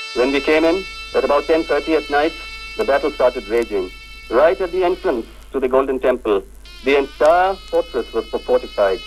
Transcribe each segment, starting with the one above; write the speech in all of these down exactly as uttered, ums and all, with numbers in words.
When we came in, at about ten thirty at night, the battle started raging. Right at the entrance to the Golden Temple, the entire fortress was fortified.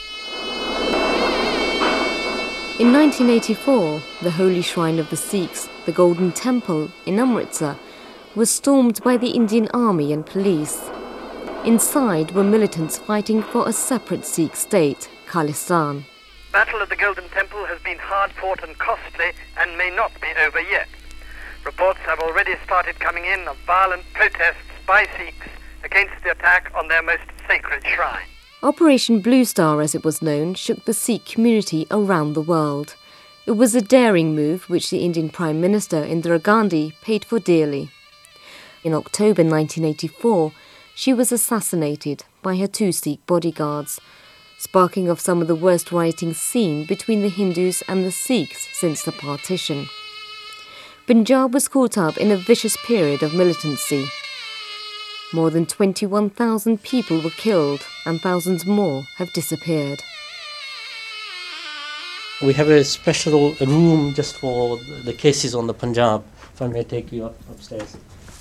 In nineteen eighty-four, the holy shrine of the Sikhs, the Golden Temple in Amritsar, was stormed by the Indian Army and police. Inside were militants fighting for a separate Sikh state, Khalistan. Battle of the Golden Temple has been hard-fought and costly and may not be over yet. Reports have already started coming in of violent protests by Sikhs against the attack on their most sacred shrine. Operation Blue Star, as it was known, shook the Sikh community around the world. It was a daring move which the Indian Prime Minister Indira Gandhi paid for dearly. In October nineteen eighty-four, she was assassinated by her two Sikh bodyguards, sparking off some of the worst rioting seen between the Hindus and the Sikhs since the partition. Punjab was caught up in a vicious period of militancy. More than twenty-one thousand people were killed and thousands more have disappeared. We have a special room just for the cases on the Punjab, if I may take you up upstairs.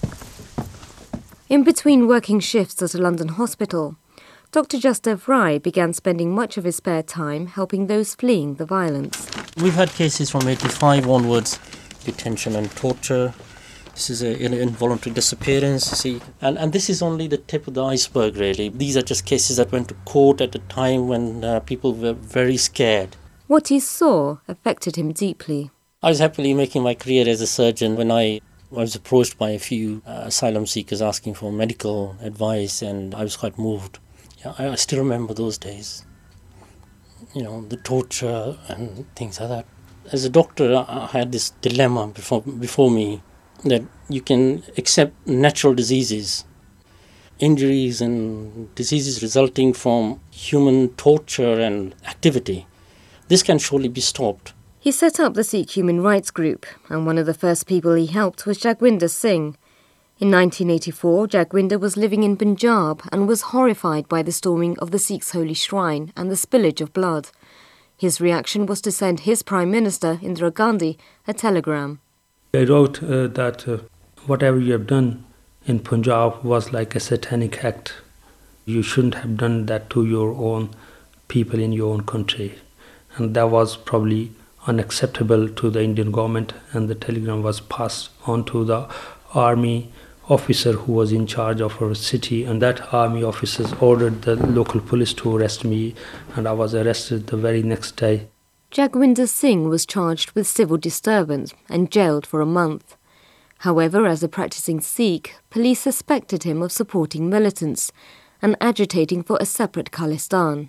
In between working shifts at a London hospital, Doctor Jasdev Rai began spending much of his spare time helping those fleeing the violence. We've had cases from eighty-five onwards, detention and torture. This is an involuntary disappearance, see. And, and this is only the tip of the iceberg, really. These are just cases that went to court at a time when uh, people were very scared. What he saw affected him deeply. I was happily making my career as a surgeon when I I was approached by a few uh, asylum seekers asking for medical advice, and I was quite moved. Yeah, I, I still remember those days. You know, the torture and things like that. As a doctor, I, I had this dilemma before before me that you can accept natural diseases, injuries and diseases resulting from human torture and activity. This can surely be stopped. He set up the Sikh Human Rights Group, and one of the first people he helped was Jagwinder Singh. In nineteen eighty-four, Jagwinder was living in Punjab and was horrified by the storming of the Sikhs' holy shrine and the spillage of blood. His reaction was to send his Prime Minister, Indira Gandhi, a telegram. I wrote uh, that uh, whatever you have done in Punjab was like a satanic act. You shouldn't have done that to your own people in your own country. And that was probably unacceptable to the Indian government, and the telegram was passed on to the army officer who was in charge of our city, and that army officer ordered the local police to arrest me, and I was arrested the very next day. Jagwinder Singh was charged with civil disturbance and jailed for a month. However, as a practicing Sikh, police suspected him of supporting militants and agitating for a separate Khalistan.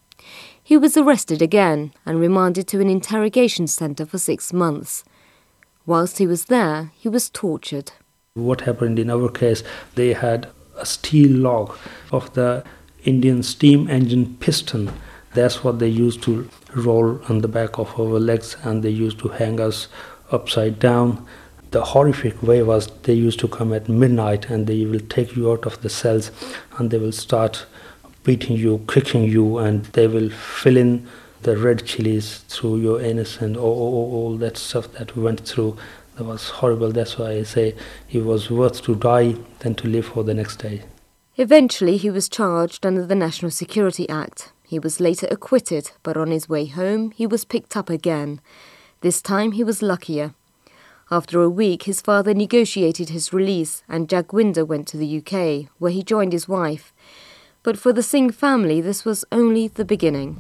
He was arrested again and remanded to an interrogation centre for six months. Whilst he was there, he was tortured. What happened in our case, they had a steel log of the Indian steam engine piston. That's what they used to roll on the back of our legs, and they used to hang us upside down. The horrific way was they used to come at midnight and they will take you out of the cells and they will start beating you, kicking you, and they will fill in the red chilies through your anus and all, all, all that stuff that we went through. That was horrible. That's why I say it was worth to die than to live for the next day. Eventually he was charged under the National Security Act. He was later acquitted, but on his way home he was picked up again. This time he was luckier. After a week, his father negotiated his release and Jagwinder went to the U K, where he joined his wife. But for the Singh family, this was only the beginning.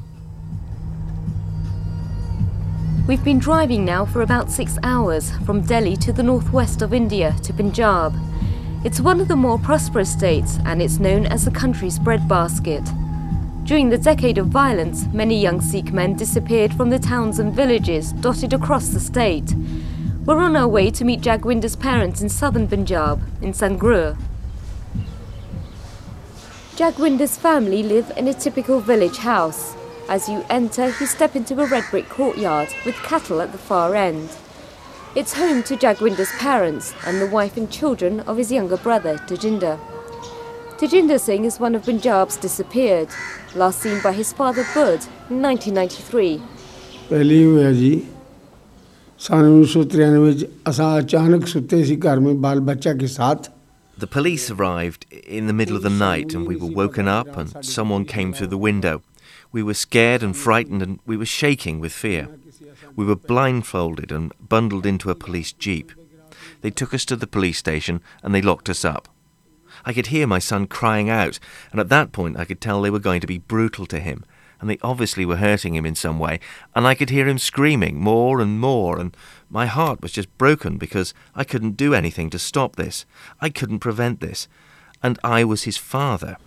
We've been driving now for about six hours from Delhi to the northwest of India to Punjab. It's one of the more prosperous states and it's known as the country's breadbasket. During the decade of violence, many young Sikh men disappeared from the towns and villages dotted across the state. We're on our way to meet Jagwinder's parents in southern Punjab, in Sangrur. Jagwinder's family live in a typical village house. As you enter, you step into a red brick courtyard with cattle at the far end. It's home to Jagwinder's parents and the wife and children of his younger brother, Tajinder. Tajinder Singh is one of Punjab's disappeared, last seen by his father Bud in nineteen ninety-three. ਪਹਿਲੀ ਹੋਇਆ ਜੀ The police arrived in the middle of the night and we were woken up and someone came through the window. We were scared and frightened and we were shaking with fear. We were blindfolded and bundled into a police jeep. They took us to the police station and they locked us up. I could hear my son crying out, and at that point I could tell they were going to be brutal to him, and they obviously were hurting him in some way, and I could hear him screaming more and more, and my heart was just broken because I couldn't do anything to stop this. I couldn't prevent this, and I was his father.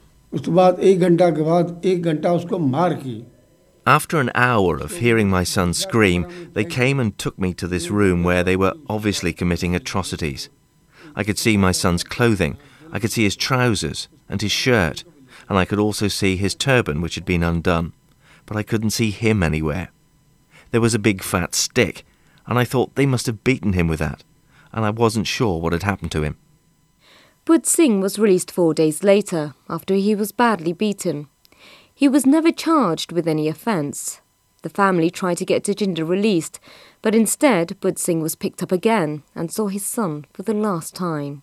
After an hour of hearing my son scream, they came and took me to this room where they were obviously committing atrocities. I could see my son's clothing, I could see his trousers and his shirt, and I could also see his turban which had been undone, but I couldn't see him anywhere. There was a big fat stick, and I thought they must have beaten him with that, and I wasn't sure what had happened to him. Bud Singh was released four days later, after he was badly beaten. He was never charged with any offence. The family tried to get Tajinder released, but instead Bud Singh was picked up again and saw his son for the last time.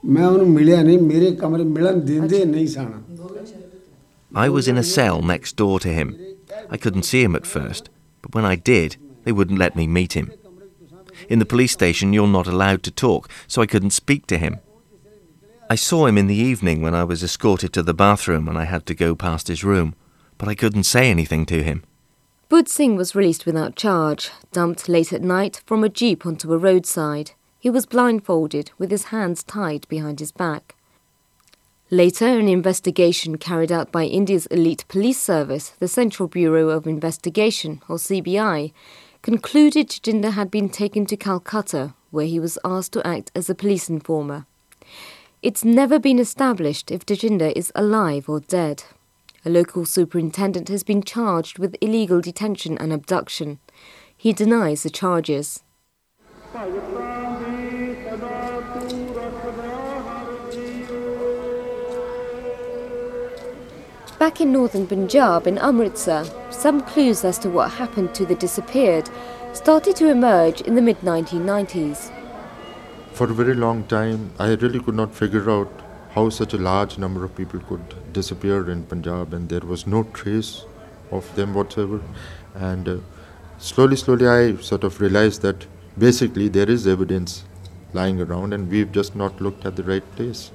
I was in a cell next door to him. I couldn't see him at first, but when I did, they wouldn't let me meet him. In the police station, you're not allowed to talk, so I couldn't speak to him. I saw him in the evening when I was escorted to the bathroom and I had to go past his room, but I couldn't say anything to him. Bud Singh was released without charge, dumped late at night from a jeep onto a roadside. He was blindfolded with his hands tied behind his back. Later, an investigation carried out by India's elite police service, the Central Bureau of Investigation, or C B I, concluded Tajinder had been taken to Calcutta, where he was asked to act as a police informer. It's never been established if Tajinder is alive or dead. A local superintendent has been charged with illegal detention and abduction. He denies the charges. Back in northern Punjab, in Amritsar, some clues as to what happened to the disappeared started to emerge in the mid nineteen nineties. For a very long time, I really could not figure out how such a large number of people could disappear in Punjab, and there was no trace of them whatsoever. And uh, slowly, slowly, I sort of realized that basically there is evidence lying around, and we've just not looked at the right place.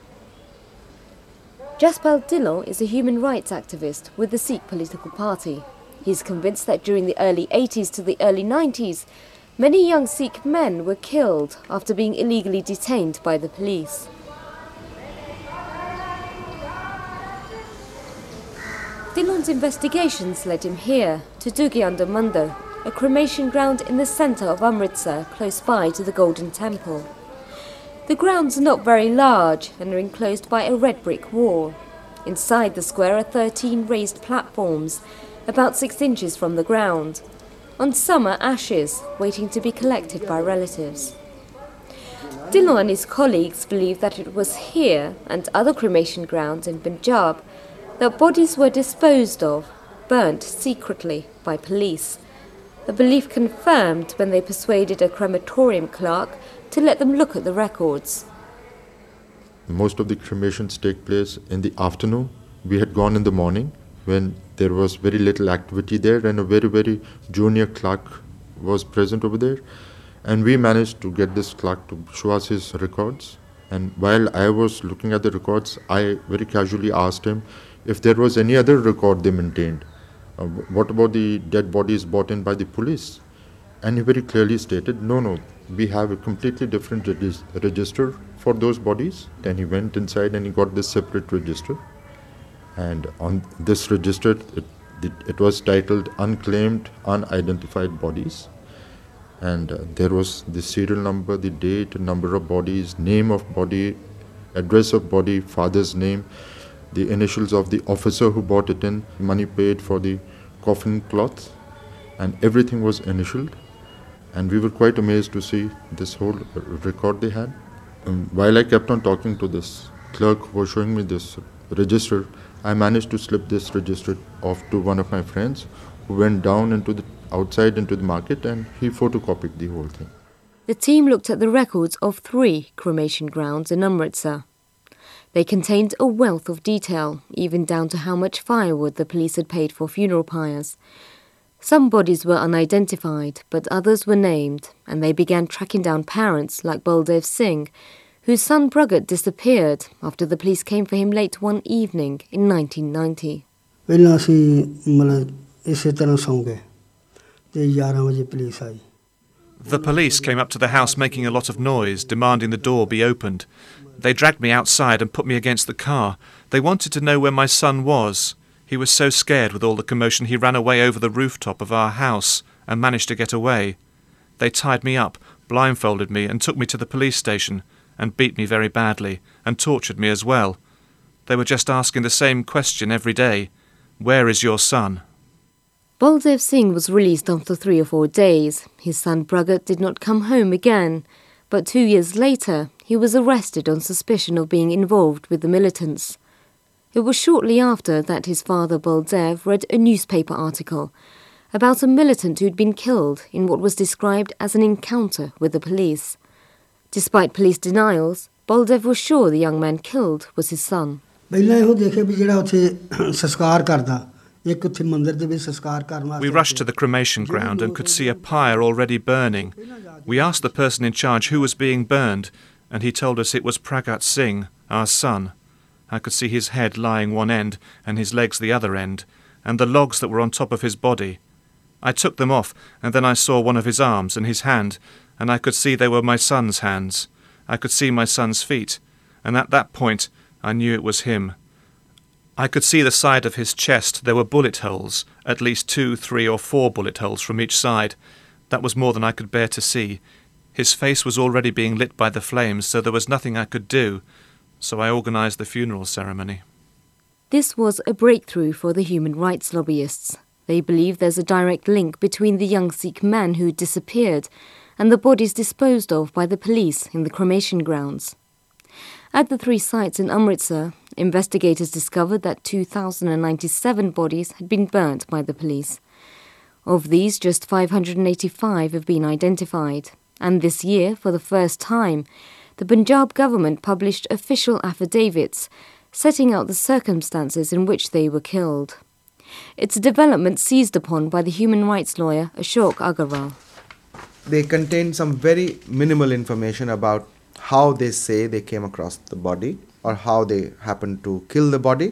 Jaspal Dhillon is a human rights activist with the Sikh political party. He's convinced that during the early eighties to the early nineties, many young Sikh men were killed after being illegally detained by the police. Dhillon's investigations led him here, to Dugianda Mandir, a cremation ground in the centre of Amritsar, close by to the Golden Temple. The grounds are not very large and are enclosed by a red brick wall. Inside the square are thirteen raised platforms, about six inches from the ground. On some are ashes, waiting to be collected by relatives. Dhillon and his colleagues believe that it was here and other cremation grounds in Punjab that bodies were disposed of, burnt secretly by police. A belief confirmed when they persuaded a crematorium clerk to let them look at the records. Most of the cremations take place in the afternoon. We had gone in the morning when there was very little activity there, and a very, very junior clerk was present over there. And we managed to get this clerk to show us his records. And while I was looking at the records, I very casually asked him if there was any other record they maintained. Uh, what about the dead bodies brought in by the police? And he very clearly stated, no, no, we have a completely different regis- register for those bodies. Then he went inside and he got this separate register. And on this register, it, it, it was titled Unclaimed, Unidentified Bodies. And uh, there was the serial number, the date, number of bodies, name of body, address of body, father's name, the initials of the officer who brought it in, money paid for the coffin cloth, and everything was initialed. And we were quite amazed to see this whole record they had. Um, while I kept on talking to this clerk who was showing me this register, I managed to slip this register off to one of my friends who went down into the outside into the market, and he photocopied the whole thing. The team looked at the records of three cremation grounds in Amritsar. They contained a wealth of detail, even down to how much firewood the police had paid for funeral pyres. Some bodies were unidentified, but others were named, and they began tracking down parents like Baldev Singh, whose son Pragat disappeared after the police came for him late one evening in nineteen ninety. The police came up to the house making a lot of noise, demanding the door be opened. They dragged me outside and put me against the car. They wanted to know where my son was. He was so scared with all the commotion he ran away over the rooftop of our house and managed to get away. They tied me up, blindfolded me and took me to the police station and beat me very badly and tortured me as well. They were just asking the same question every day. Where is your son? Baldev Singh was released after three or four days. His son Pragat did not come home again, but two years later he was arrested on suspicion of being involved with the militants. It was shortly after that his father Baldev read a newspaper article about a militant who'd been killed in what was described as an encounter with the police. Despite police denials, Baldev was sure the young man killed was his son. We rushed to the cremation ground and could see a pyre already burning. We asked the person in charge who was being burned, and he told us it was Pragat Singh, our son. I could see his head lying one end and his legs the other end, and the logs that were on top of his body. I took them off, and then I saw one of his arms and his hand, and I could see they were my son's hands. I could see my son's feet, and at that point I knew it was him. I could see the side of his chest. There were bullet holes, at least two, three or four bullet holes from each side. That was more than I could bear to see. His face was already being lit by the flames, so there was nothing I could do. So I organised the funeral ceremony. This was a breakthrough for the human rights lobbyists. They believe there's a direct link between the young Sikh man who disappeared and the bodies disposed of by the police in the cremation grounds. At the three sites in Amritsar, investigators discovered that two thousand ninety-seven bodies had been burnt by the police. Of these, just five hundred eighty-five have been identified. And this year, for the first time, the Punjab government published official affidavits setting out the circumstances in which they were killed. It's a development seized upon by the human rights lawyer Ashok Agarwal. They contain some very minimal information about how they say they came across the body or how they happened to kill the body.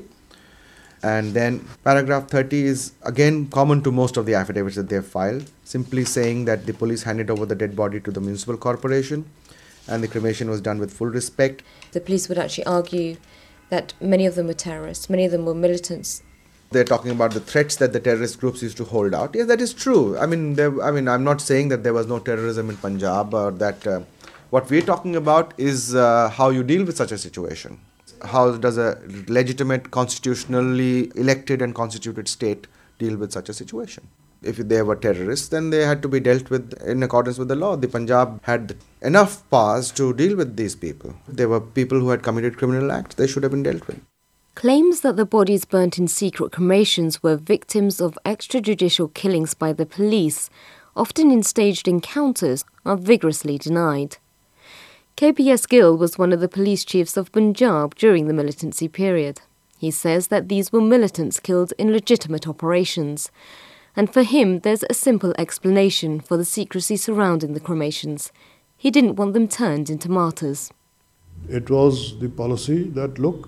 And then paragraph thirty is again common to most of the affidavits that they have filed, simply saying that the police handed over the dead body to the municipal corporation and the cremation was done with full respect. The police would actually argue that many of them were terrorists, many of them were militants. They're talking about the threats that the terrorist groups used to hold out. Yes, that is true. I mean, there, I mean, I'm not saying that there was no terrorism in Punjab or that. Uh, what we're talking about is uh, how you deal with such a situation. How does a legitimate, constitutionally elected and constituted state deal with such a situation? If they were terrorists, then they had to be dealt with in accordance with the law. The Punjab had enough powers to deal with these people. They were people who had committed criminal acts. They should have been dealt with. Claims that the bodies burnt in secret cremations were victims of extrajudicial killings by the police, often in staged encounters, are vigorously denied. K P S Gill was one of the police chiefs of Punjab during the militancy period. He says that these were militants killed in legitimate operations, and for him there's a simple explanation for the secrecy surrounding the cremations. He didn't want them turned into martyrs. It was the policy that, look,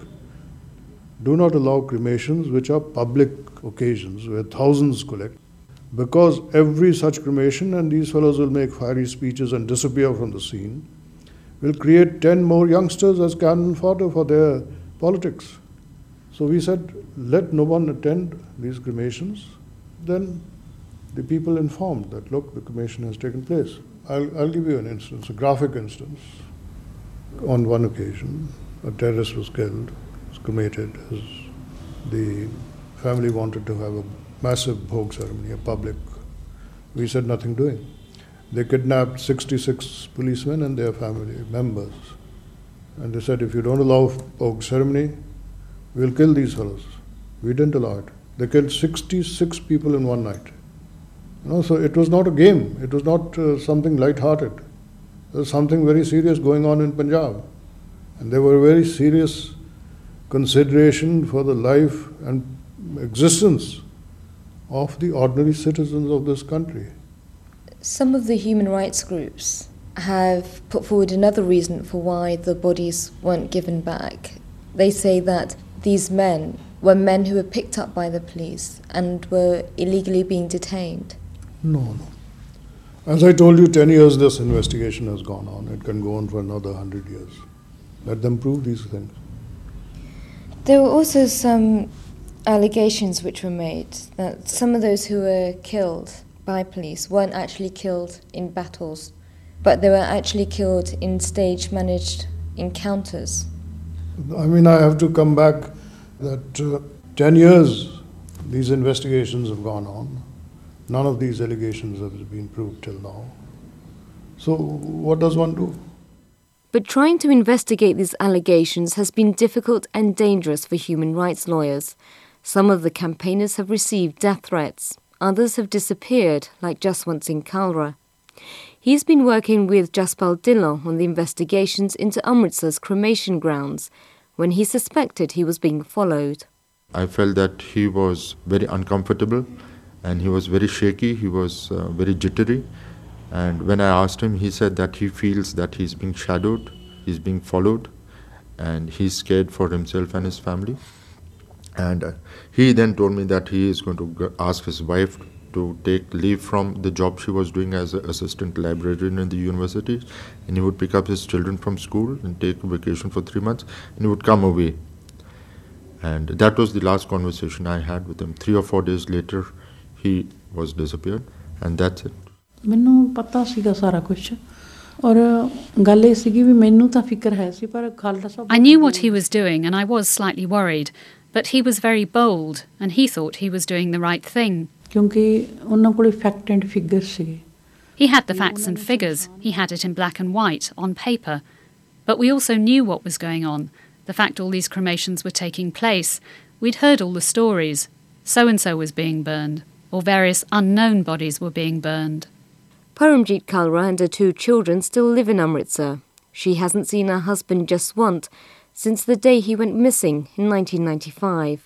do not allow cremations which are public occasions where thousands collect, because every such cremation, and these fellows will make fiery speeches and disappear from the scene, will create ten more youngsters as cannon fodder for their politics. So we said, let no one attend these cremations. Then the people informed that, look, the cremation has taken place. I'll, I'll give you an instance, a graphic instance. On one occasion, a terrorist was killed, was cremated, as the family wanted to have a massive bhog ceremony, a public. We said nothing doing. They kidnapped sixty-six policemen and their family members. And they said, if you don't allow bhog ceremony, we'll kill these fellows. We didn't allow it. They killed sixty-six people in one night. You know, so it was not a game. It was not uh, something light-hearted. There was something very serious going on in Punjab. And there were very serious consideration for the life and existence of the ordinary citizens of this country. Some of the human rights groups have put forward another reason for why the bodies weren't given back. They say that these men were men who were picked up by the police and were illegally being detained. No, no. As I told you, ten years this investigation has gone on. It can go on for another hundred years. Let them prove these things. There were also some allegations which were made that some of those who were killed by police weren't actually killed in battles, but they were actually killed in stage-managed encounters. I mean, I have to come back that uh, ten years these investigations have gone on. None of these allegations have been proved till now. So what does one do? But trying to investigate these allegations has been difficult and dangerous for human rights lawyers. Some of the campaigners have received death threats. Others have disappeared, like Jaswant Singh Kalra. He's been working with Jaspal Dhillon on the investigations into Amritsar's cremation grounds when he suspected he was being followed. I felt that he was very uncomfortable and he was very shaky, he was uh, very jittery. And when I asked him, he said that he feels that he's being shadowed, he's being followed, and he's scared for himself and his family. And uh, he then told me that he is going to g- ask his wife to take leave from the job she was doing as an assistant librarian in the university, and he would pick up his children from school and take a vacation for three months, and he would come away. And that was the last conversation I had with him. Three or four days later, he was disappeared, and that's it. ਮੈਨੂੰ ਪਤਾ ਸੀਗਾ ਸਾਰਾ ਕੁਝ ਔਰ ਗੱਲ ਇਹ ਸੀਗੀ ਵੀ ਮੈਨੂੰ ਤਾਂ ਫਿਕਰ ਹੈ ਸੀ ਪਰ ਖਾਲਸਾ ਸਾਹਿਬ I knew what he was doing and I was slightly worried, but he was very bold and he thought he was doing the right thing. ਕਿਉਂਕਿ ਉਹਨਾਂ ਕੋਲੇ ਫੈਕਟ ਐਂਡ ਫਿਗਰ ਸੀਗੇ. He had the facts and figures. He had it in black and white on paper. But we also knew what was going on. The fact all these cremations were taking place. We'd heard all the stories. So-and-so was being burned, or various unknown bodies were being burned. Paramjit Kalra and her two children still live in Amritsar. She hasn't seen her husband Jaswant since the day he went missing in nineteen ninety-five.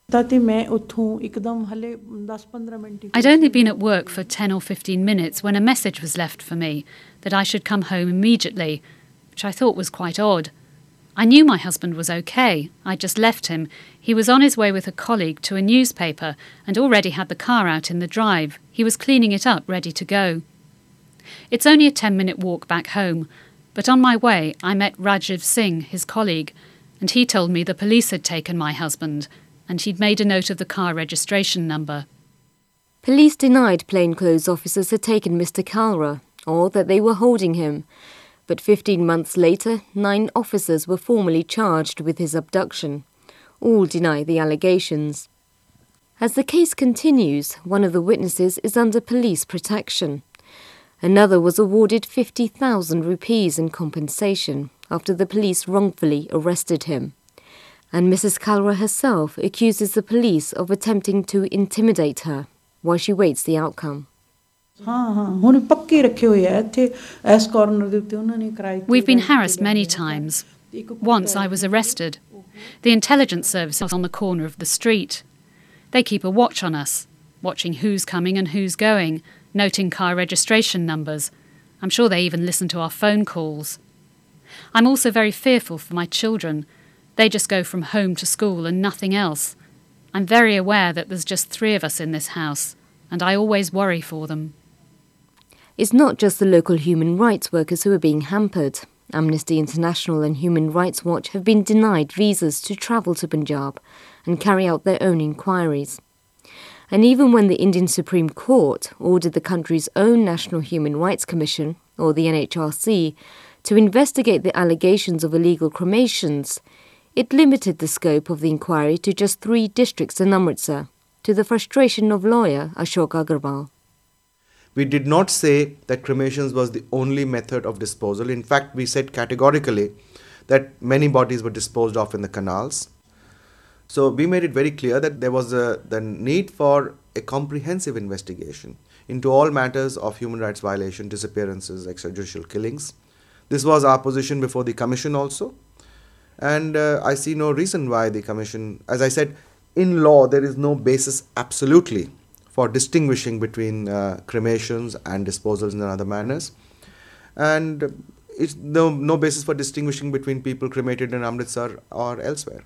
I'd only been at work for ten or fifteen minutes when a message was left for me that I should come home immediately, which I thought was quite odd. I knew my husband was okay. I'd just left him. He was on his way with a colleague to a newspaper and already had the car out in the drive. He was cleaning it up, ready to go. It's only a ten-minute walk back home, but on my way I met Rajiv Singh, his colleague, and he told me the police had taken my husband and he'd made a note of the car registration number. Police denied plainclothes officers had taken Mister Kalra, or that they were holding him. But fifteen months later, nine officers were formally charged with his abduction. All deny the allegations. As the case continues, one of the witnesses is under police protection. Another was awarded fifty thousand rupees in compensation after the police wrongfully arrested him. And Missus Kalra herself accuses the police of attempting to intimidate her while she waits the outcome. We've been harassed many times. Once I was arrested. The intelligence service was on the corner of the street. They keep a watch on us, watching who's coming and who's going, noting car registration numbers. I'm sure they even listen to our phone calls. I'm also very fearful for my children. They just go from home to school and nothing else. I'm very aware that there's just three of us in this house, and I always worry for them. It's not just the local human rights workers who are being hampered. Amnesty International and Human Rights Watch have been denied visas to travel to Punjab and carry out their own inquiries. And even when the Indian Supreme Court ordered the country's own National Human Rights Commission, or the N H R C, to investigate the allegations of illegal cremations, it limited the scope of the inquiry to just three districts in Amritsar, to the frustration of lawyer Ashok Agarwal. We did not say that cremations was the only method of disposal. In fact, we said categorically that many bodies were disposed of in the canals. So we made it very clear that there was a, the need for a comprehensive investigation. into all matters of human rights violation, disappearances, extrajudicial killings. This was our position before the Commission also. And uh, I see no reason why the Commission, as I said, in law there is no basis absolutely for distinguishing between uh, cremations and disposals in other manners. And it's no, no basis for distinguishing between people cremated in Amritsar or elsewhere.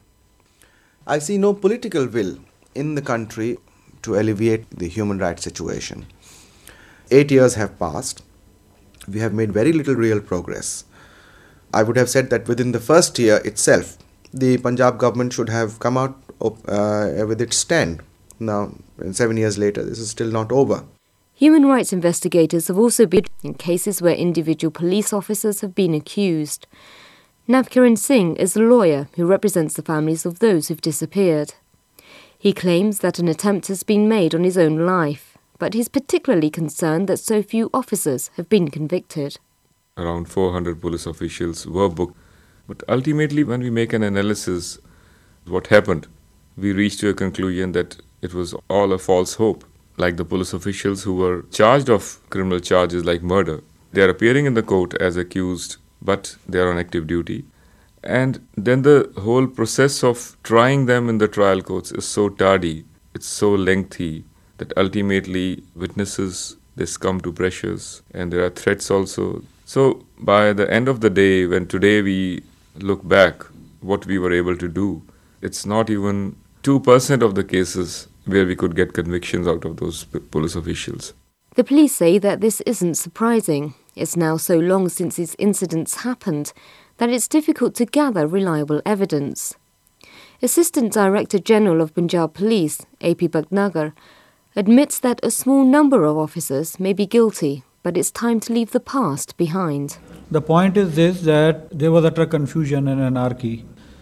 I see no political will in the country to alleviate the human rights situation. Eight years have passed. We have made very little real progress. I would have said that within the first year itself, the Punjab government should have come out uh, with its stand. Now, seven years later, this is still not over. Human rights investigators have also been in cases where individual police officers have been accused. Navkiran Singh is a lawyer who represents the families of those who've disappeared. He claims that an attempt has been made on his own life, but he's particularly concerned that so few officers have been convicted. Around four hundred police officials were booked. But ultimately, when we make an analysis of what happened, we reach to a conclusion that it was all a false hope. Like the police officials who were charged of criminal charges like murder, they are appearing in the court as accused, but they are on active duty. And then the whole process of trying them in the trial courts is so tardy, it's so lengthy, that ultimately witnesses, they succumb to pressures, and there are threats also. So by the end of the day, when today we look back, what we were able to do, it's not even two percent of the cases where we could get convictions out of those p- police officials. The police say that this isn't surprising. It's now so long since these incidents happened that it's difficult to gather reliable evidence. Assistant Director General of Punjab Police, A P Bhatnagar, admits that a small number of officers may be guilty, but it's time to leave the past behind. The point is this, that there was utter confusion and anarchy,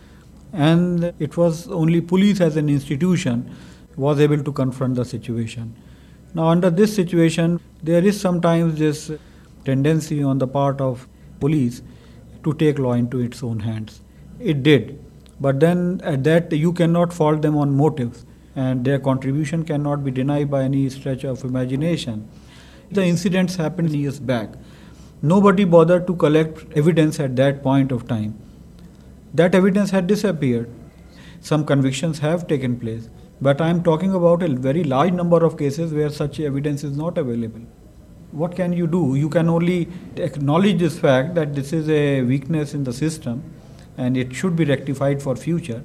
and it was only police as an institution was able to confront the situation. Now under this situation, there is sometimes this tendency on the part of police to take law into its own hands. It did, but then at that you cannot fault them on motives, and their contribution cannot be denied by any stretch of imagination. The incidents happened years back. Nobody bothered to collect evidence at that point of time. That evidence had disappeared. Some convictions have taken place, but I am talking about a very large number of cases where such evidence is not available. What can you do? You can only acknowledge this fact that this is a weakness in the system and it should be rectified for future.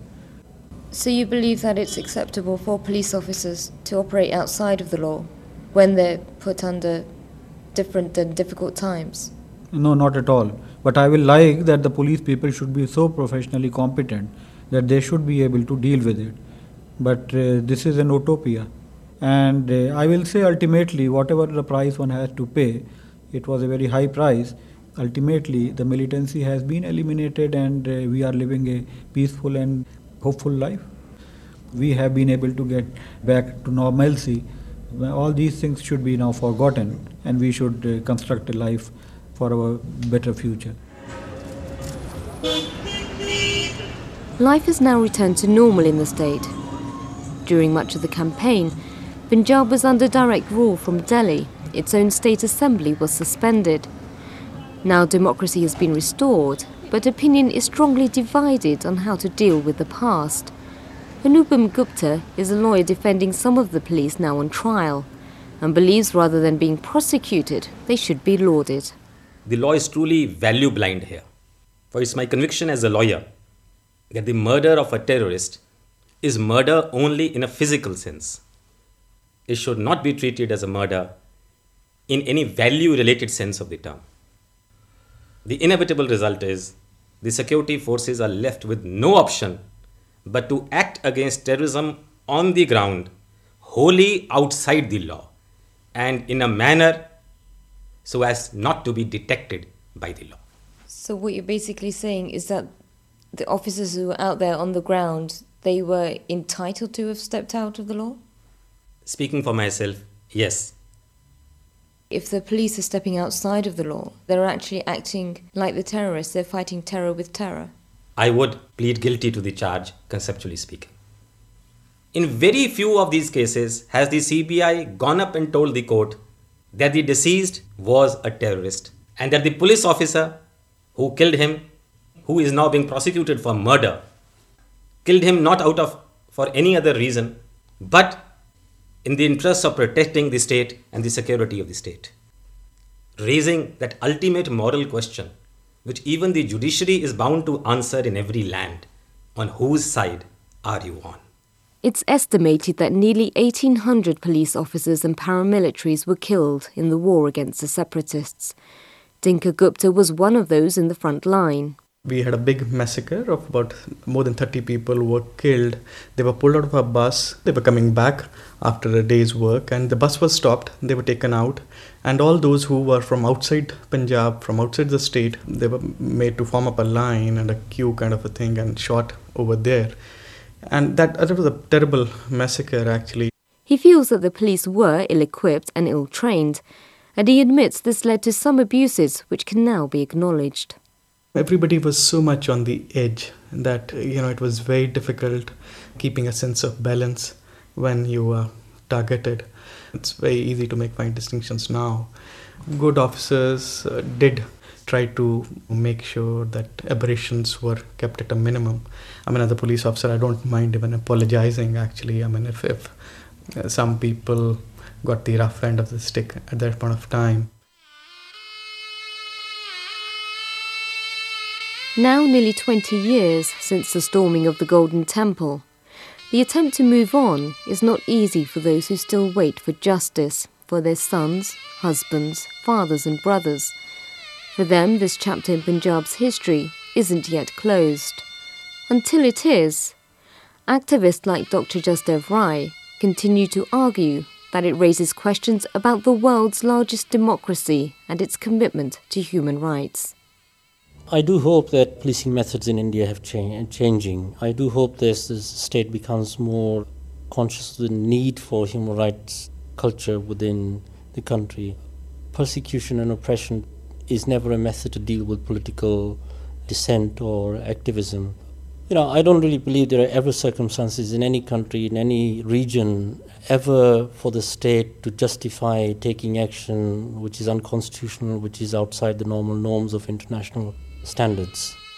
So you believe that it's acceptable for police officers to operate outside of the law when they're put under different and difficult times? No, not at all. But I will like that the police people should be so professionally competent that they should be able to deal with it. But uh, this is an utopia. And uh, I will say ultimately, whatever the price one has to pay, it was a very high price. Ultimately, the militancy has been eliminated and uh, we are living a peaceful and hopeful life. We have been able to get back to normalcy. All these things should be now forgotten and we should uh, construct a life for our better future. Life has now returned to normal in the state. During much of the campaign, Punjab was under direct rule from Delhi. Its own state assembly was suspended. Now democracy has been restored, but opinion is strongly divided on how to deal with the past. Anupam Gupta is a lawyer defending some of the police now on trial and believes rather than being prosecuted, they should be lauded. The law is truly value blind here. For it's my conviction as a lawyer that the murder of a terrorist is murder only in a physical sense. It should not be treated as a murder in any value-related sense of the term. The inevitable result is the security forces are left with no option but to act against terrorism on the ground, wholly outside the law, and in a manner so as not to be detected by the law. So what you're basically saying is that the officers who were out there on the ground, they were entitled to have stepped out of the law? Speaking for myself, yes. If the police are stepping outside of the law, they're actually acting like the terrorists, they're fighting terror with terror. I would plead guilty to the charge, conceptually speaking. In very few of these cases has the C B I gone up and told the court that the deceased was a terrorist and that the police officer who killed him, who is now being prosecuted for murder, killed him not out of for any other reason but in the interest of protecting the state and the security of the state. Raising that ultimate moral question, which even the judiciary is bound to answer in every land: on whose side are you on? It's estimated that nearly eighteen hundred police officers and paramilitaries were killed in the war against the separatists. Dinka Gupta was one of those in the front line. We had a big massacre of about more than thirty people who were killed. They were pulled out of a bus. They were coming back after a day's work and the bus was stopped. They were taken out. And all those who were from outside Punjab, from outside the state, they were made to form up a line and a queue kind of a thing and shot over there. And that, that was a terrible massacre, actually. He feels that the police were ill-equipped and ill-trained, and he admits this led to some abuses which can now be acknowledged. Everybody was so much on the edge that, you know, it was very difficult keeping a sense of balance when you were targeted. It's very easy to make fine distinctions now. Good officers uh, did try to make sure that aberrations were kept at a minimum. I mean, as a police officer, I don't mind even apologizing, actually. I mean, if, if uh, some people got the rough end of the stick at that point of time. Now nearly twenty years since the storming of the Golden Temple, the attempt to move on is not easy for those who still wait for justice for their sons, husbands, fathers and brothers. For them, this chapter in Punjab's history isn't yet closed. Until it is, activists like Doctor Jasdev Rai continue to argue that it raises questions about the world's largest democracy and its commitment to human rights. I do hope that policing methods in India have changed, changing. I do hope this, this state becomes more conscious of the need for human rights culture within the country. Persecution and oppression is never a method to deal with political dissent or activism. You know, I don't really believe there are ever circumstances in any country, in any region, ever for the state to justify taking action which is unconstitutional, which is outside the normal norms of international standards.